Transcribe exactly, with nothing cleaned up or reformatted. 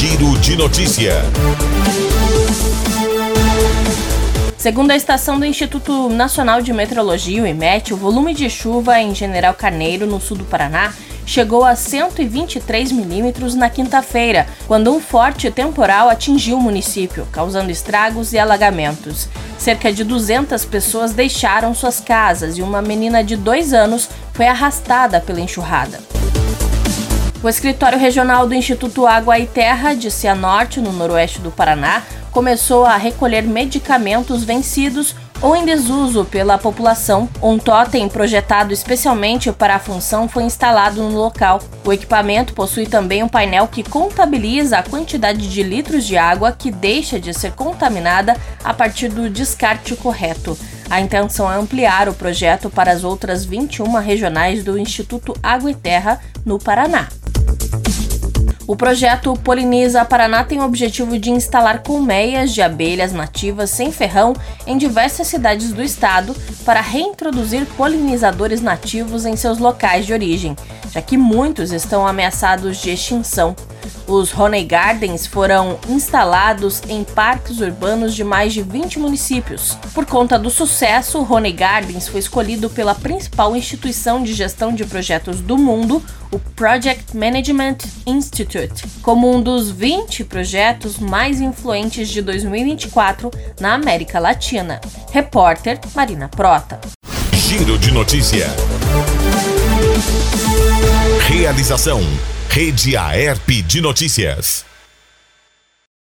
Giro de Notícia. Segundo a estação do Instituto Nacional de Meteorologia, o IMET, o volume de chuva em General Carneiro, no sul do Paraná, chegou a cento e vinte e três milímetros na quinta-feira, quando um forte temporal atingiu o município, causando estragos e alagamentos. Cerca de duzentas pessoas deixaram suas casas e uma menina de dois anos foi arrastada pela enxurrada. O escritório regional do Instituto Água e Terra, de Cianorte, no noroeste do Paraná, começou a recolher medicamentos vencidos ou em desuso pela população. Um totem projetado especialmente para a função foi instalado no local. O equipamento possui também um painel que contabiliza a quantidade de litros de água que deixa de ser contaminada a partir do descarte correto. A intenção é ampliar o projeto para as outras vinte e uma regionais do Instituto Água e Terra, no Paraná. O projeto Poliniza Paraná tem o objetivo de instalar colmeias de abelhas nativas sem ferrão em diversas cidades do estado para reintroduzir polinizadores nativos em seus locais de origem, já que muitos estão ameaçados de extinção. Os Honey Gardens foram instalados em parques urbanos de mais de vinte municípios. Por conta do sucesso, o Honey Gardens foi escolhido pela principal instituição de gestão de projetos do mundo, o Project Management Institute, como um dos vinte projetos mais influentes de dois mil e vinte e quatro na América Latina. Repórter Marina Prota. Giro de Notícia. Realização: Rede Aerp de Notícias.